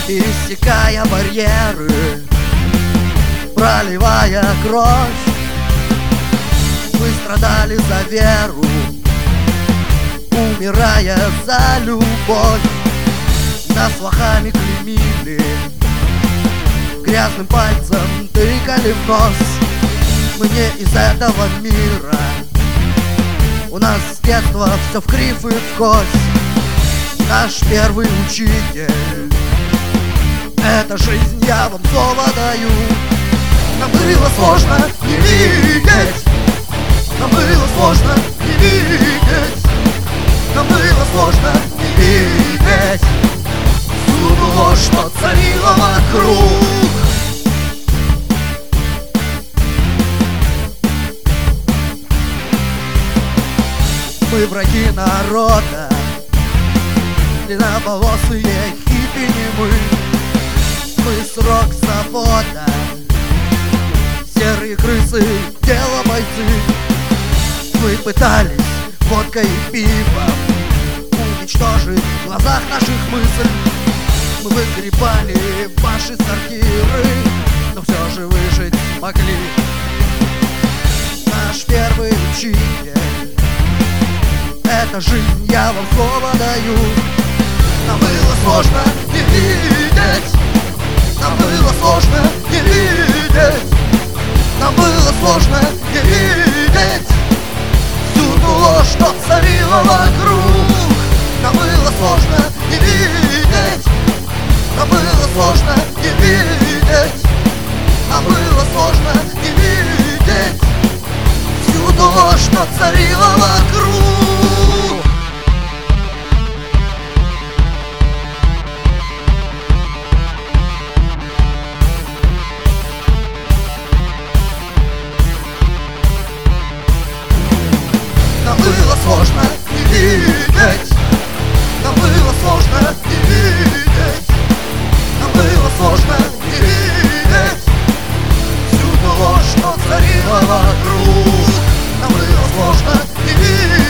пересекая барьеры, проливая кровь. Мы страдали за веру, умирая за любовь. Нас лохами клеймили, грязным пальцем тыкали в нос. Мы не из этого мира, у нас с детства все вкрив и вкось. Наш первый учитель — это жизнь, я вам слово даю. Нам было сложно не видеть, нам было сложно не видеть, нам было сложно не видеть всю ту ложь, что царила вокруг. Мы враги народа, длинноволосые хиппи не мы. Мы срок завода, серые крысы, дело бойцы. Мы пытались водкой и пивом уничтожить в глазах наших мысль. Мы выгребали ваши сортиры, но все же выжить смогли. Наш первый учитель — это жизнь, я вам слово даю. Нам было сложно не видеть, нам было сложно не видеть, нам было сложно не видеть всю ту ложь, что царила вокруг. Нам было сложно не видеть, нам было сложно не видеть, нам было сложно не видеть всю ту ложь, что царила вокруг. Нам было сложно не видеть, нам было сложно не видеть, нам было сложно не видеть всю ту ложь, что царила вокруг. Нам было сложно не видеть.